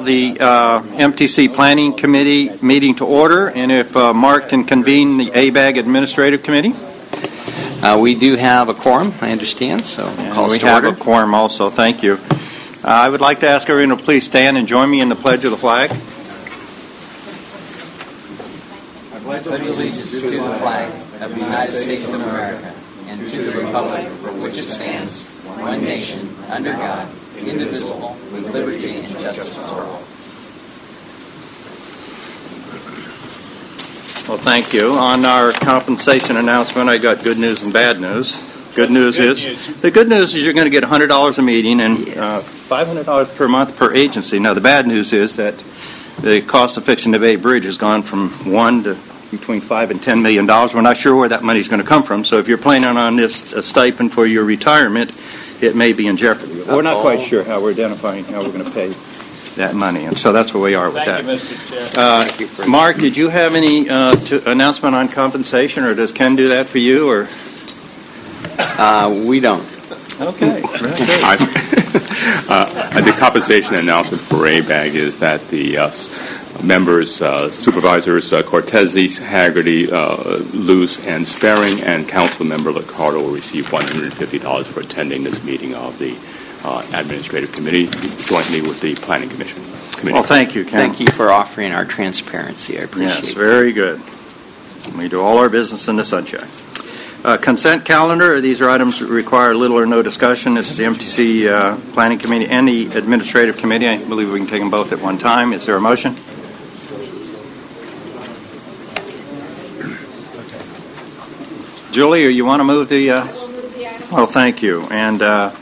the MTC Planning Committee meeting to order, and if Mark can convene the ABAG Administrative Committee. We do have a quorum, I understand, so call we have a quorum also. Thank you. I would like to ask everyone to please stand and join me in the Pledge of the Flag. I pledge allegiance to the flag of the United States of America and to the republic for which it stands, one nation, under God, indivisible, with liberty and justice for all. Well, thank you. On our compensation announcement, I got good news and bad news. The good news is you're going to get $100 a meeting and $500 per month per agency. Now, the bad news is that the cost of fixing the Bay Bridge has gone from $1 to between $5 and $10 million. We're not sure where that money is going to come from. So if you're planning on this stipend for your retirement, it may be in jeopardy. We're not quite sure how we're identifying how we're going to pay that money, and so that's where we are with that. Thank you, Mr. Chair. Mark, did you have any announcement on compensation, or does Ken do that for you? Or we don't. Okay. The compensation announcement for ABAG is that the members, supervisors Cortese, Haggerty, Luce, and Sparing, and council member Liccardo will receive $150 for attending this meeting of the Administrative Committee jointly with the Planning Commission. Well, thank you, Ken. Thank you for offering our transparency. I appreciate it. Yes, very good. We do all our business in the sunshine. Consent calendar. These are items that require little or no discussion. This is the MTC Planning Committee and the Administrative Committee. I believe we can take them both at one time. Is there a motion? Julie, you want to move the... Well, thank you. And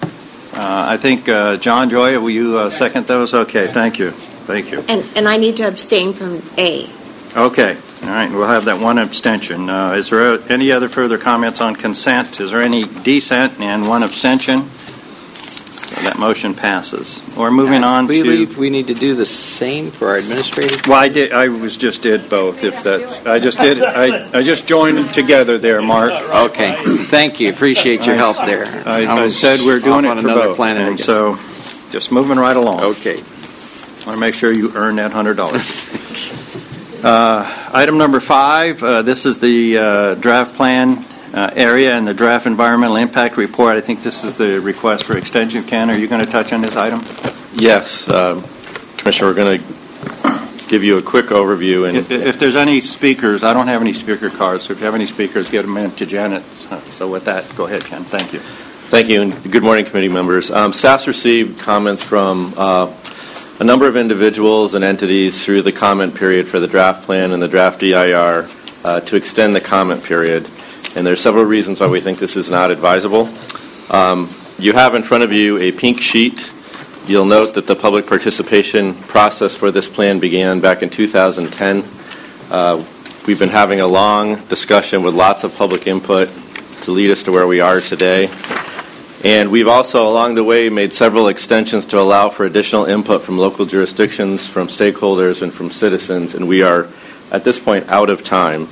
I think, John, Joy, will you second those? Okay, thank you. Thank you. And I need to abstain from A. Okay. All right. We'll have that one abstention. Is there any other further comments on consent? Is there any dissent and one abstention? So that motion passes. We're moving on to... We believe we need to do the same for our administrative... Well, I did both. If that's... I just joined them together there, Mark. Okay. Thank you. Appreciate your help there. I said we're doing it for both. Planet, and so just moving right along. Okay. I want to make sure you earn that $100. Item number 5, this is the draft plan area and the draft environmental impact report. I think this is the request for extension. Ken, are you going to touch on this item? Yes, Commissioner, we're going to give you a quick overview. And if there's any speakers, I don't have any speaker cards, so if you have any speakers, get them in to Janet. So with that, go ahead, Ken. Thank you. Thank you, and good morning, committee members. Staff's received comments from a number of individuals and entities through the comment period for the draft plan and the draft DIR to extend the comment period. And there are several reasons why we think this is not advisable. You have in front of you a pink sheet. You'll note that the public participation process for this plan began back in 2010. We've been having a long discussion with lots of public input to lead us to where we are today. And we've also, along the way, made several extensions to allow for additional input from local jurisdictions, from stakeholders, and from citizens. And we are, at this point, out of time.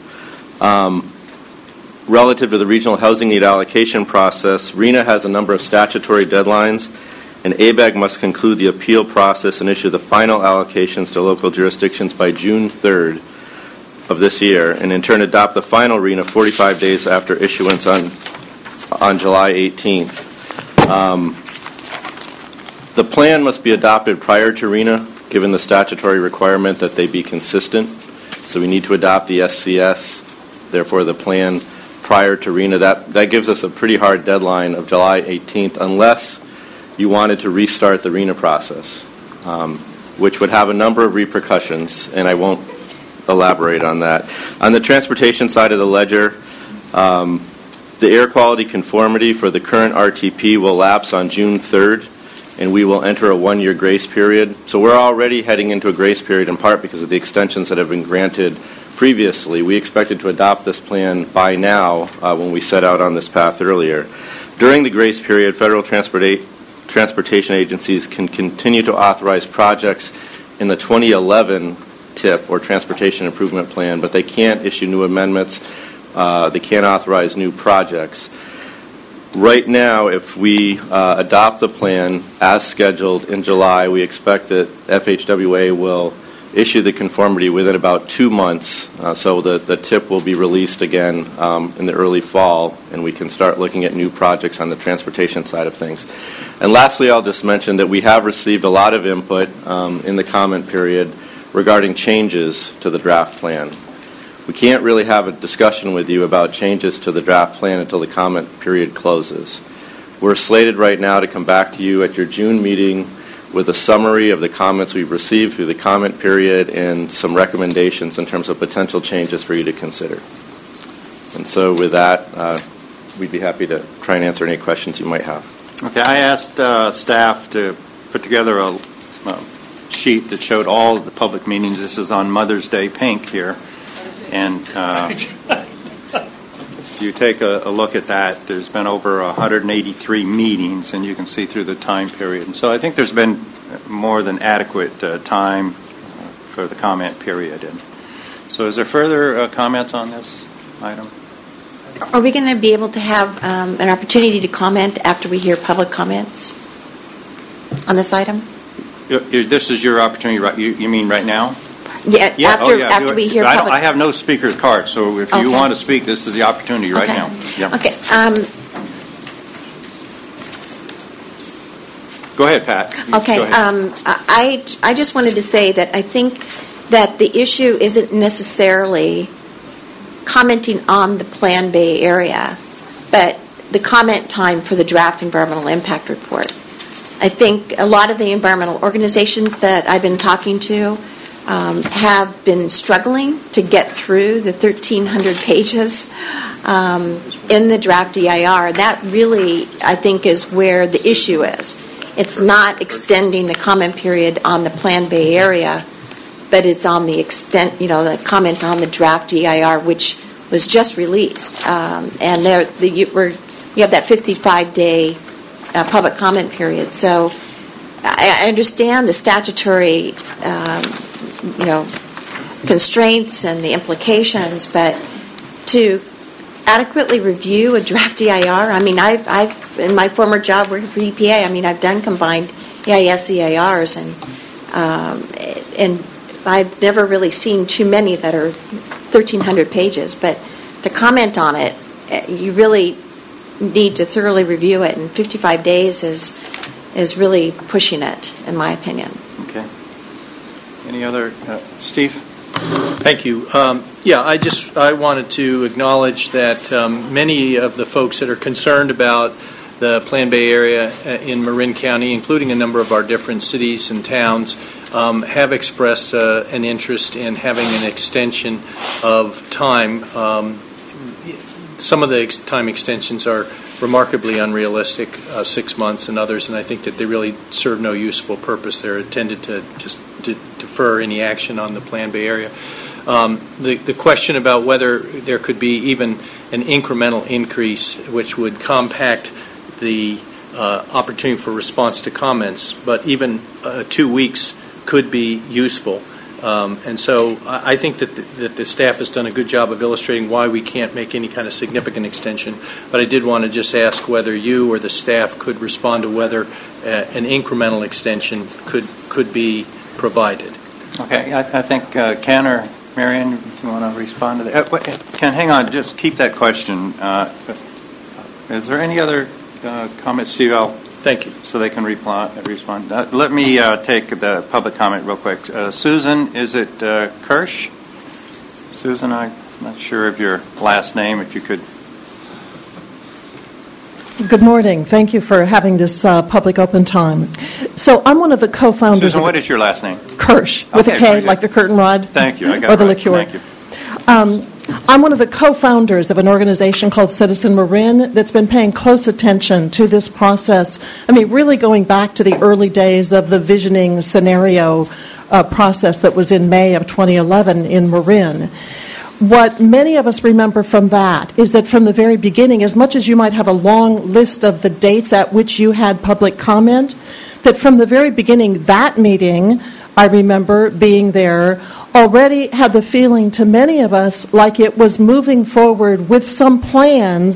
Relative to the regional housing need allocation process, RHNA has a number of statutory deadlines, and ABAG must conclude the appeal process and issue the final allocations to local jurisdictions by June 3rd of this year, and in turn adopt the final RHNA 45 days after issuance on July 18th. The plan must be adopted prior to RHNA, given the statutory requirement that they be consistent. So we need to adopt the SCS, therefore the plan prior to RHNA. That gives us a pretty hard deadline of July 18th, unless you wanted to restart the RHNA process, which would have a number of repercussions, and I won't elaborate on that. On the transportation side of the ledger, the air quality conformity for the current RTP will lapse on June 3rd, and we will enter a one-year grace period. So we're already heading into a grace period in part because of the extensions that have been granted previously. We expected to adopt this plan by now when we set out on this path earlier. During the grace period, federal transportation agencies can continue to authorize projects in the 2011 TIP, or Transportation Improvement Plan, but they can't issue new amendments. They can't authorize new projects. Right now, if we adopt the plan as scheduled in July, we expect that FHWA will issue the conformity within about 2 months. So the TIP will be released again in the early fall, and we can start looking at new projects on the transportation side of things. And lastly, I'll just mention that we have received a lot of input in the comment period regarding changes to the draft plan. We can't really have a discussion with you about changes to the draft plan until the comment period closes. We're slated right now to come back to you at your June meeting with a summary of the comments we've received through the comment period and some recommendations in terms of potential changes for you to consider. And so with that, we'd be happy to try and answer any questions you might have. Okay, I asked staff to put together a sheet that showed all of the public meetings. This is on Mother's Day pink here. And if you take a look at that, there's been over 183 meetings, and you can see through the time period. And so I think there's been more than adequate time for the comment period. And so is there further comments on this item? Are we going to be able to have an opportunity to comment after we hear public comments on this item? This is your opportunity, right? You mean right now? Yeah, after we hear public. I have no speaker's card, so if you want to speak, this is the opportunity right now. Yeah. Okay. Go ahead, Pat. Okay. Go ahead. I just wanted to say that I think that the issue isn't necessarily commenting on the Plan Bay area, but the comment time for the draft environmental impact report. I think a lot of the environmental organizations that I've been talking to have been struggling to get through the 1,300 pages in the draft EIR. That really, I think, is where the issue is. It's not extending the comment period on the Plan Bay area, but it's on the extent, the comment on the draft EIR, which was just released. And you have that 55-day public comment period. So I understand the statutory constraints and the implications, but to adequately review a draft EIR, I've in my former job working for EPA, I've done combined EIS EIRs, and I've never really seen too many that are 1,300 pages, but to comment on it, you really need to thoroughly review it, and 55 days is really pushing it, in my opinion. Okay. Any other? Steve? Thank you. I wanted to acknowledge that many of the folks that are concerned about the Plan Bay area in Marin County, including a number of our different cities and towns, have expressed an interest in having an extension of time. Some of the time extensions are remarkably unrealistic, 6 months, and others, and I think that they really serve no useful purpose. They're intended to just defer any action on the Plan Bay area. The question about whether there could be even an incremental increase which would compact the opportunity for response to comments, but even 2 weeks could be useful. And so I think that the staff has done a good job of illustrating why we can't make any kind of significant extension. But I did want to just ask whether you or the staff could respond to whether an incremental extension could be provided. Okay. I think Ken or Marion, if you want to respond to that. Ken, hang on. Just keep that question. Is there any other comments, Steve? Thank you. So they can respond. Let me take the public comment real quick. Susan, is it Kirsch? Susan, I'm not sure of your last name, if you could. Good morning. Thank you for having this public open time. So I'm one of the co-founders. Susan, what is your last name? Kirsch, with a K, like the curtain rod. Thank you. I got or it the right. liqueur. Thank you. I'm one of the co-founders of an organization called Citizen Marin that's been paying close attention to this process. Really going back to the early days of the visioning scenario process that was in May of 2011 in Marin. What many of us remember from that is that from the very beginning, as much as you might have a long list of the dates at which you had public comment, that from the very beginning, that meeting, I remember being there, already had the feeling to many of us like it was moving forward with some plans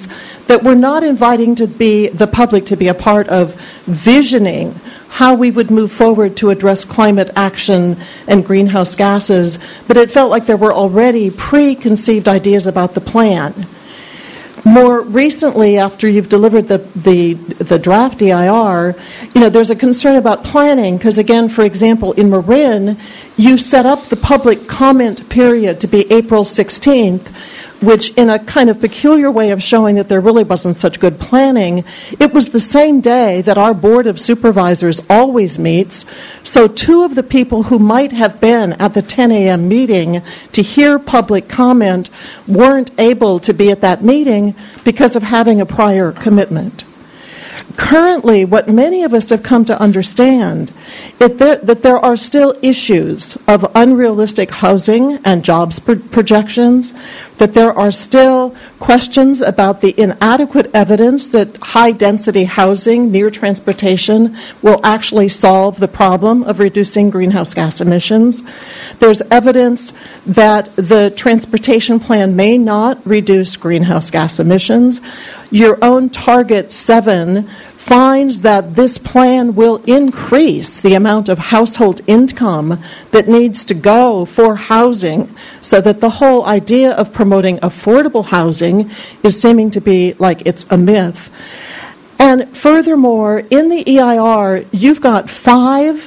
that we're not inviting the public to be a part of visioning how we would move forward to address climate action and greenhouse gases, but it felt like there were already preconceived ideas about the plan. More recently, after you've delivered the draft EIR, there's a concern about planning, because again, for example, in Marin, you set up the public comment period to be April 16th, which in a kind of peculiar way of showing that there really wasn't such good planning, it was the same day that our Board of Supervisors always meets. So two of the people who might have been at the 10 a.m. meeting to hear public comment weren't able to be at that meeting because of having a prior commitment. Currently, what many of us have come to understand is that there are still issues of unrealistic housing and jobs projections, that there are still questions about the inadequate evidence that high-density housing near transportation will actually solve the problem of reducing greenhouse gas emissions. There's evidence that the transportation plan may not reduce greenhouse gas emissions. Your own Target 7 finds that this plan will increase the amount of household income that needs to go for housing, so that the whole idea of promoting affordable housing is seeming to be like it's a myth. And furthermore, in the EIR, you've got 5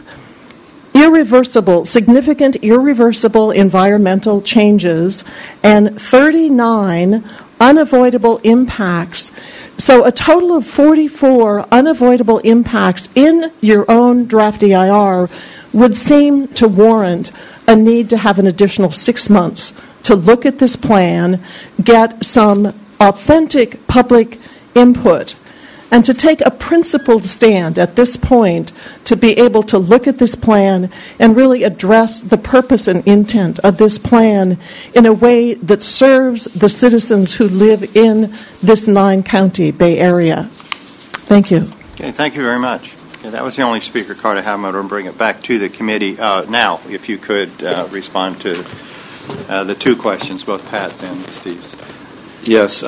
significant irreversible environmental changes and 39 unavoidable impacts. So a total of 44 unavoidable impacts in your own draft EIR would seem to warrant a need to have an additional 6 months to look at this plan, get some authentic public input, and to take a principled stand at this point to be able to look at this plan and really address the purpose and intent of this plan in a way that serves the citizens who live in this 9-county Bay Area. Thank you. Okay, thank you very much. Okay, that was the only speaker card I have. I'm going to bring it back to the committee. Now, if you could respond to the 2 questions, both Pat's and Steve's. Yes.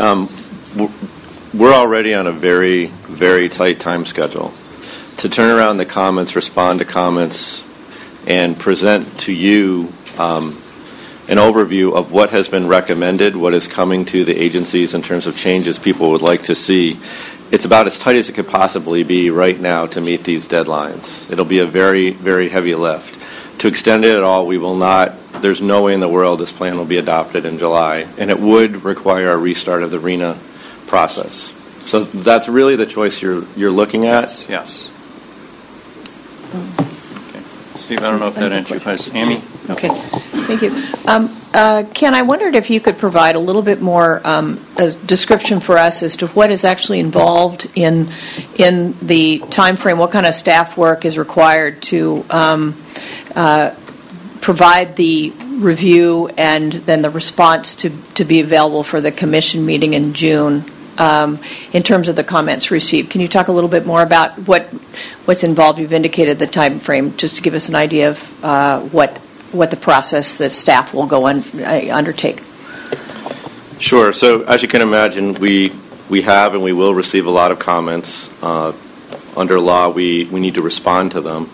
We're already on a very, very tight time schedule. To turn around the comments, respond to comments, and present to you an overview of what has been recommended, what is coming to the agencies in terms of changes people would like to see, it's about as tight as it could possibly be right now to meet these deadlines. It'll be a very, very heavy lift. To extend it at all, we will not. There's no way in the world this plan will be adopted in July, and it would require a restart of the RENA process. So that's really the choice you're looking at. Yes. Okay. Steve, I don't know if that answers your question. Amy? Okay. Thank you. Ken, I wondered if you could provide a little bit more a description for us as to what is actually involved in the time frame, what kind of staff work is required to provide the review and then the response to be available for the commission meeting in June. In terms of the comments received, can you talk a little bit more about what's involved? You've indicated the time frame, just to give us an idea of what the process that staff will go undertake. Sure. So as you can imagine, we have and we will receive a lot of comments. Under law, we need to respond to them.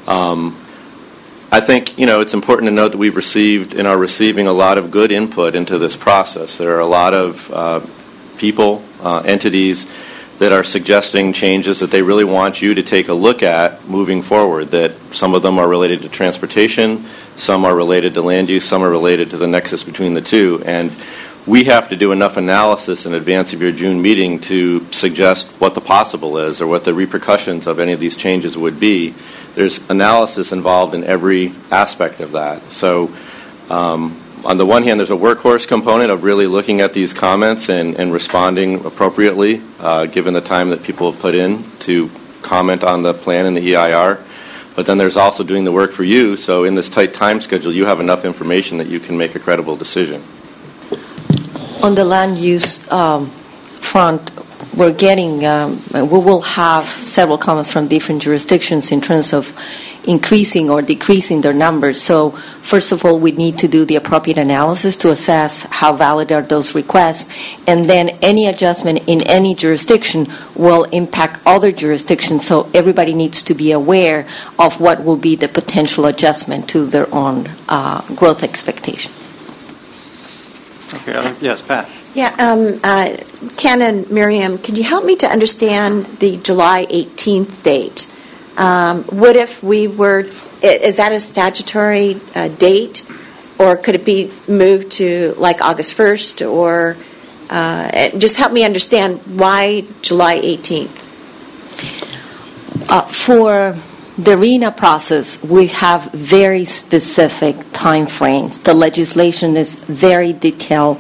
I think it's important to note that we've received and are receiving a lot of good input into this process. There are a lot of people, entities that are suggesting changes that they really want you to take a look at moving forward, that some of them are related to transportation, some are related to land use, some are related to the nexus between the two. And we have to do enough analysis in advance of your June meeting to suggest what the possible is or what the repercussions of any of these changes would be. There's analysis involved in every aspect of that. So on the one hand, there's a workhorse component of really looking at these comments and responding appropriately, given the time that people have put in to comment on the plan and the EIR. But then there's also doing the work for you, so in this tight time schedule, you have enough information that you can make a credible decision. On the land use front, we're getting, we will have several comments from different jurisdictions in terms of increasing or decreasing their numbers. So first of all, we need to do the appropriate analysis to assess how valid are those requests, and then any adjustment in any jurisdiction will impact other jurisdictions, so everybody needs to be aware of what will be the potential adjustment to their own growth expectation. Okay, yes, Pat. Yeah, Ken and Miriam, could you help me to understand the July 18th date? What if we were, is that a statutory date, or could it be moved to like August 1st, or just help me understand why July 18th? For the RHNA process, we have very specific time frames. The legislation is very detailed.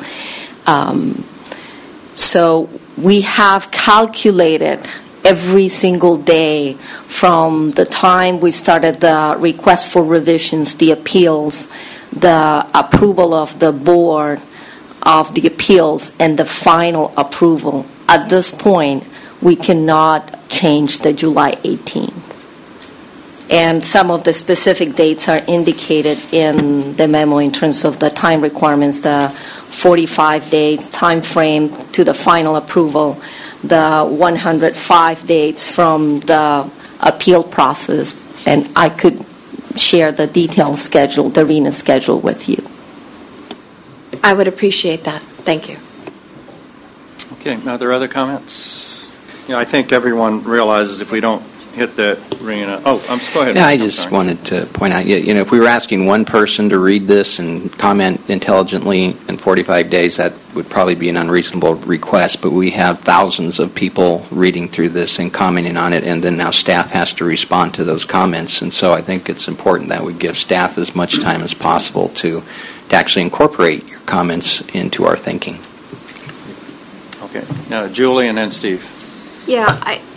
So we have calculated every single day from the time we started the request for revisions, the appeals, the approval of the board of the appeals, and the final approval. At this point, we cannot change the July 18th. And some of the specific dates are indicated in the memo in terms of the time requirements, the 45-day time frame to the final approval, the 105 days from the appeal process, and I could share the detailed schedule, the RHNA schedule with you. I would appreciate that. Thank you. Okay, are there other comments? I think everyone realizes if we don't hit that RHNA. Oh, go ahead. Yeah, I just wanted to point out, if we were asking one person to read this and comment intelligently in 45 days, that would probably be an unreasonable request, but we have thousands of people reading through this and commenting on it, and then now staff has to respond to those comments, and so I think it's important that we give staff as much time as possible to actually incorporate your comments into our thinking. Okay. Now, Julie and then Steve. Yeah,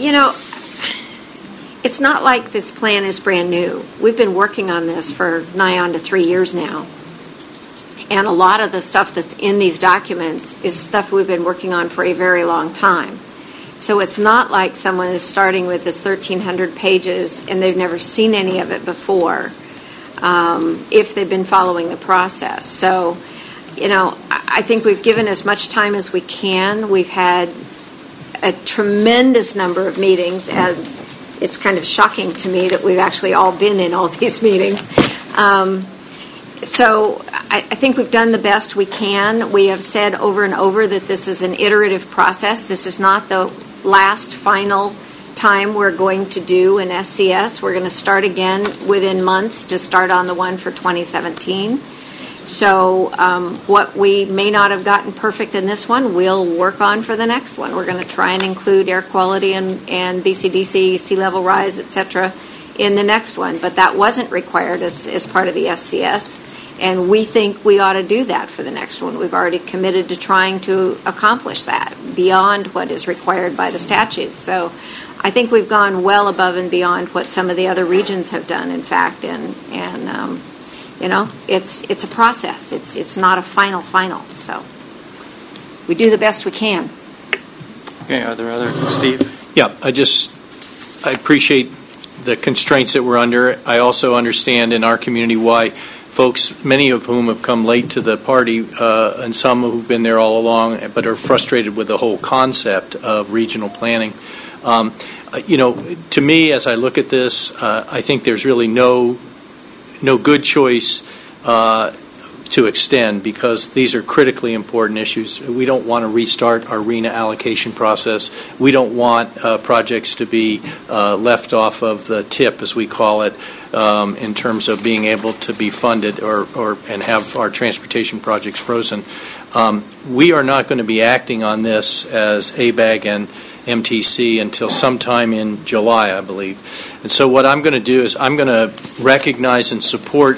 it's not like this plan is brand new. We've been working on this for nigh on to 3 years now. And a lot of the stuff that's in these documents is stuff we've been working on for a very long time. So it's not like someone is starting with this 1,300 pages and they've never seen any of it before, if they've been following the process. So, I think we've given as much time as we can. We've had a tremendous number of meetings, and it's kind of shocking to me that we've actually all been in all these meetings. So I think we've done the best we can. We have said over and over that this is an iterative process. This is not the last final time we're going to do an SCS. We're going to start again within months to start on the one for 2017. So what we may not have gotten perfect in this one, we'll work on for the next one. We're going to try and include air quality and BCDC, sea level rise, etc. in the next one. But that wasn't required as part of the SCS, and we think we ought to do that for the next one. We've already committed to trying to accomplish that beyond what is required by the statute. So I think we've gone well above and beyond what some of the other regions have done, in fact, and it's a process. It's not a final. So we do the best we can. Okay, are there other, Steve? Yeah, I appreciate the constraints that we're under. I also understand in our community why folks, many of whom have come late to the party, and some who've been there all along, but are frustrated with the whole concept of regional planning. To me, as I look at this, I think there's really no good choice to extend, because these are critically important issues. We don't want to restart our RHNA allocation process. We don't want projects to be left off of the tip, as we call it, in terms of being able to be funded and have our transportation projects frozen. We are not going to be acting on this as ABAG and MTC until sometime in July, I believe. And so what I'm going to do is I'm going to recognize and support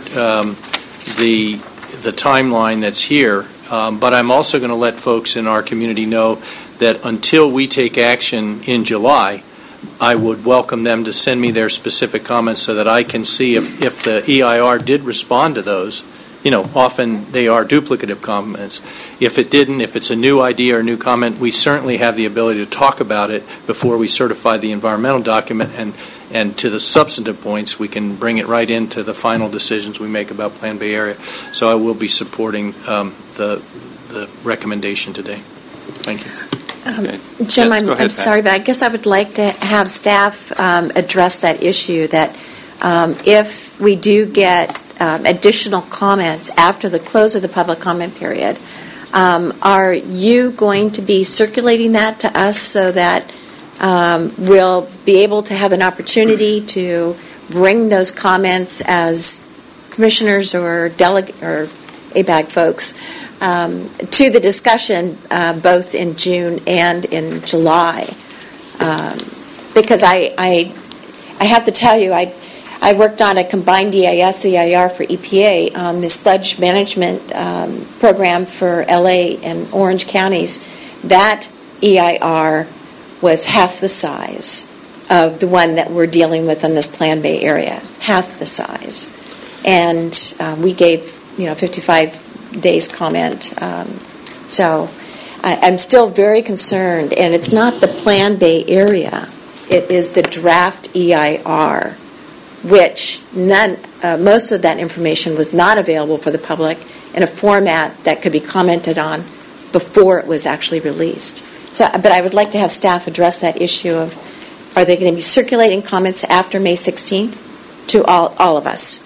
the timeline that's here, but I'm also going to let folks in our community know that until we take action in July, I would welcome them to send me their specific comments so that I can see if the EIR did respond to those. Often they are duplicative comments. If it didn't, if it's a new idea or a new comment, we certainly have the ability to talk about it before we certify the environmental document and to the substantive points, we can bring it right into the final decisions we make about Plan Bay Area. So I will be supporting the recommendation today. Thank you. Jim, Yes, go ahead, I'm sorry, but I guess I would like to have staff address that issue, that if we do get additional comments after the close of the public comment period, are you going to be circulating that to us so that we'll be able to have an opportunity to bring those comments as commissioners or ABAG folks to the discussion both in June and in July? Because I have to tell you, I worked on a combined EIS-EIR for EPA on the sludge management program for LA and Orange counties. That EIR was half the size of the one that we're dealing with in this Plan Bay area, half the size. And we gave 55 days comment. So I'm still very concerned, and it's not the Plan Bay area. It is the draft EIR, which most of that information was not available for the public in a format that could be commented on before it was actually released. So, but I would like to have staff address that issue of, are they going to be circulating comments after May 16th to all of us?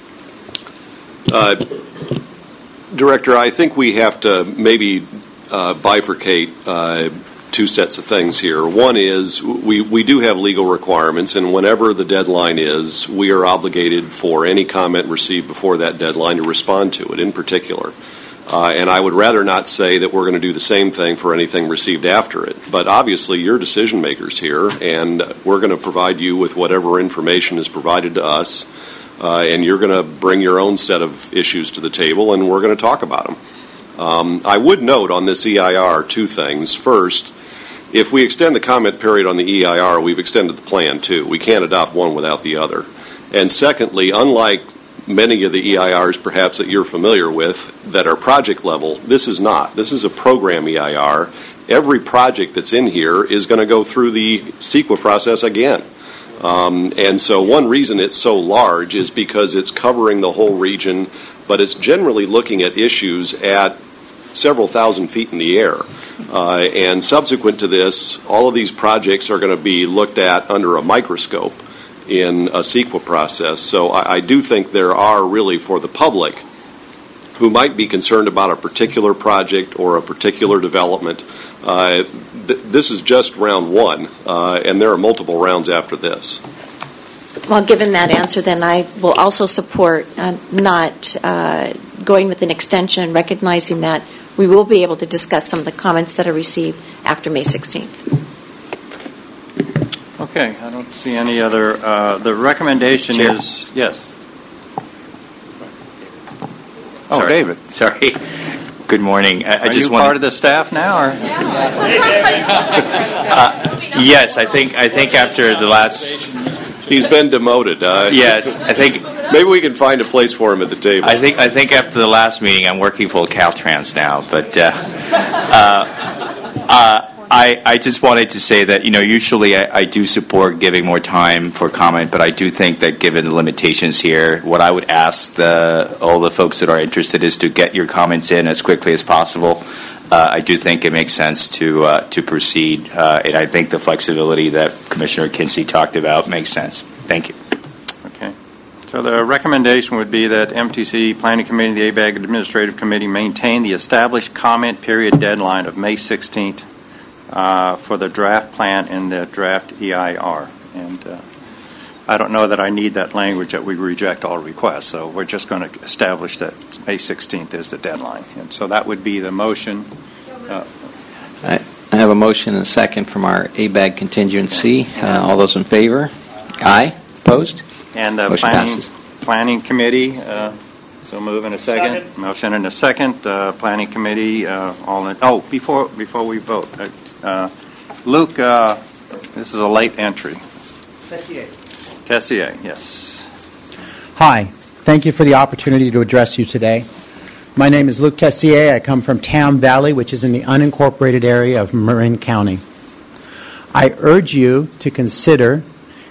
Director, I think we have to maybe bifurcate two sets of things here. One is we do have legal requirements, and whenever the deadline is, we are obligated for any comment received before that deadline to respond to it in particular. And I would rather not say that we're going to do the same thing for anything received after it. But obviously, you're decision makers here, and we're going to provide you with whatever information is provided to us. And you're going to bring your own set of issues to the table, and we're going to talk about them. I would note on this EIR two things. First, if we extend the comment period on the EIR, we've extended the plan too. We can't adopt one without the other. And secondly, unlike many of the EIRs perhaps that you're familiar with that are project level, this is not. This is a program EIR. Every project that's in here is going to go through the CEQA process again. And so one reason it's so large is because it's covering the whole region, but it's generally looking at issues at several thousand feet in the air. And subsequent to this, all of these projects are going to be looked at under a microscope in a CEQA process. So I do think there are really, for the public who might be concerned about a particular project or a particular development, this is just round one, and there are multiple rounds after this. Well, given that answer, then I will also support not going with an extension, recognizing that we will be able to discuss some of the comments that are received after May 16th. Okay, I don't see any other. The recommendation Chair. is, yes. Oh, Sorry. David. Sorry. Good morning. Are you part of the staff now, or? Yes, I think after the last. He's been demoted. Yes, I think maybe we can find a place for him at the table. I think after the last meeting, I'm working for Caltrans now. But I just wanted to say that usually I do support giving more time for comment, but I do think that given the limitations here, what I would ask all the folks that are interested is to get your comments in as quickly as possible. I do think it makes sense to proceed, and I think the flexibility that Commissioner Kinsey talked about makes sense. Thank you. Okay. So the recommendation would be that MTC Planning Committee and the ABAG Administrative Committee maintain the established comment period deadline of May 16th for the draft plan and the draft EIR. And I don't know that I need that language that we reject all requests, so we're just going to establish that May 16th is the deadline. And so that would be the motion. I have a motion and a second from our ABAG contingency. All those in favor? Aye. Opposed? And the planning committee, so move in a second. Motion in a second. Planning committee, all in. Oh, before we vote, Luke, this is a late entry. Tessier, yes. Hi. Thank you for the opportunity to address you today. My name is Luke Tessier. I come from Tam Valley, which is in the unincorporated area of Marin County. I urge you to consider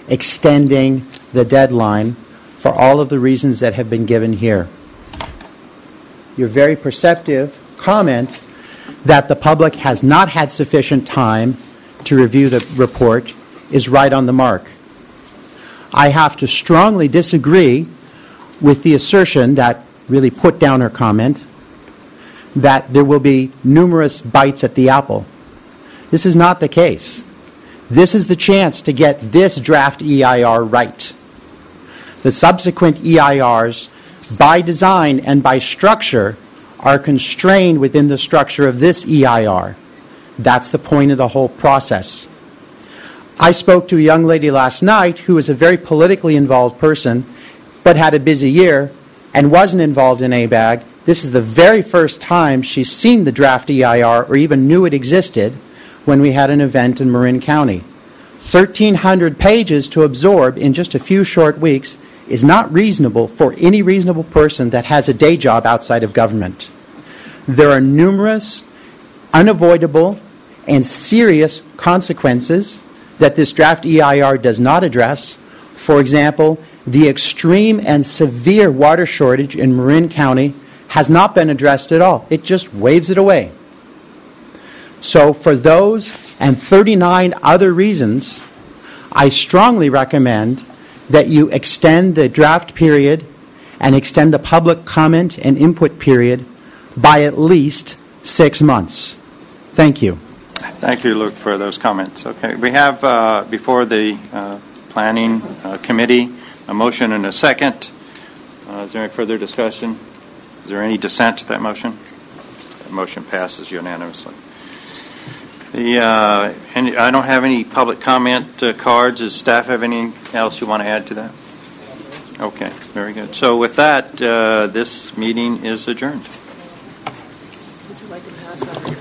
extending the deadline for all of the reasons that have been given here. Your very perceptive comment that the public has not had sufficient time to review the report is right on the mark. I have to strongly disagree with the assertion that really put down her comment that there will be numerous bites at the apple. This is not the case. This is the chance to get this draft EIR right. The subsequent EIRs, by design and by structure, are constrained within the structure of this EIR. That's the point of the whole process. I spoke to a young lady last night who was a very politically involved person, but had a busy year and wasn't involved in ABAG. This is the very first time she's seen the draft EIR or even knew it existed when we had an event in Marin County. 1,300 pages to absorb in just a few short weeks is not reasonable for any reasonable person that has a day job outside of government. There are numerous, unavoidable, and serious consequences that this draft EIR does not address. For example, the extreme and severe water shortage in Marin County has not been addressed at all. It just waves it away. So for those and 39 other reasons, I strongly recommend that you extend the draft period and extend the public comment and input period by at least 6 months. Thank you. Thank you, Luke, for those comments. Okay, we have before the Planning Committee a motion and a second. Is there any further discussion? Is there any dissent to that motion? The motion passes unanimously. And I don't have any public comment cards. Does staff have anything else you want to add to that? Okay, very good. So with that, this meeting is adjourned. Would you like to pass on?